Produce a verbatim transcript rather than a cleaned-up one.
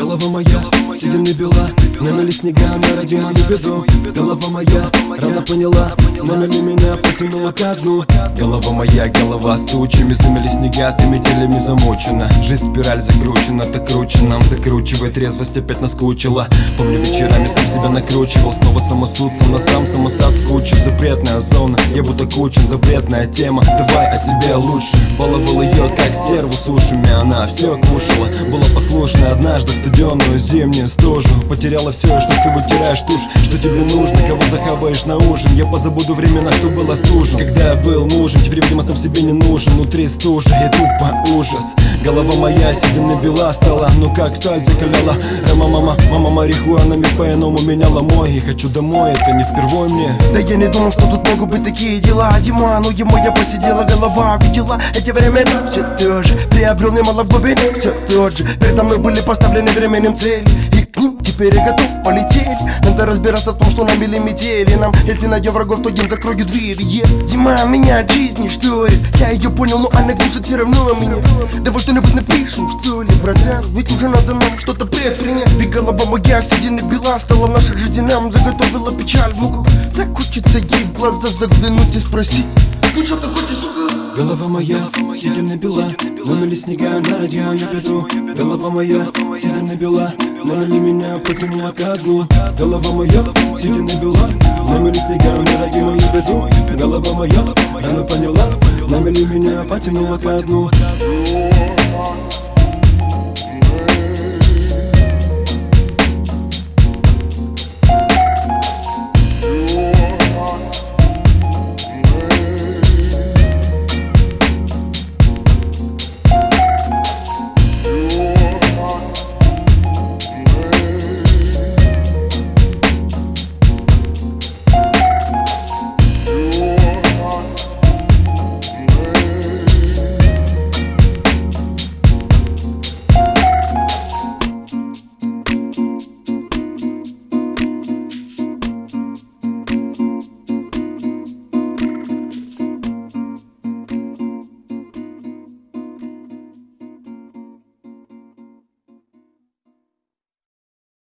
Голова моя, седины бела, намели снега, ради мою беду. Голова моя, рано поняла, намели меня, потянула ко дну. Голова моя, голова с тучами, замели снега, ты метелями замучена. Жизнь спираль закручена, так круче нам, докручивает, трезвость опять наскучила. Помню, вечерами сам себя накручивал, снова самосуд, сам на сам, самосад в кучу. Запретная зона, я будто кучин, запретная тема. Давай о себе лучше. Баловал ее, как стерву с ушами, она все кушала. Была послушна однажды студеную зимнюю стужу. Потеряла все, что ты вытираешь тушь. Что тебе нужно, кого захаваешь на ужин. Я позабуду времена, кто был остужен. Когда я был нужен, теперь, видимо, сам себе не нужен. Внутри стужа и тупо ужас. Голова моя седина бела стала, ну как сталь закаляла. Мама, мама, мама марихуанами по-иному меняла мой. И хочу домой, это не впервой мне. Да я не думал, что тут могут быть такие дела. Дима, ну ему я посидела, голова видела эти времена. Все тот же, приобрел немало в глубине. Все тот же, передо мной были поставлены временем цели. И к ним теперь я готов полететь. Надо разбираться в том, что нам или метели. Нам, если найдем врагов, то им закрою двери. yeah. Дима меня от жизни шторит. Я ее понял, но она глушит все равно меня. Давай что-нибудь напишем, что ли, братан. Ведь уже надо нам что-то предпринять. Ведь голова моя седины бела стала в наших жизням, заготовила печаль в муках. Так хочется ей в глаза заглянуть и спросить: ну что ты хочешь, сука? Голова моя, седина бела, намели снега, ради мою беду. Голова моя, седина бела, намели меня, потянула ко дну. Голова моя, седина бела, намели снега, ради мою беду. Голова моя, рано поняла, намели меня, потянула ко дну.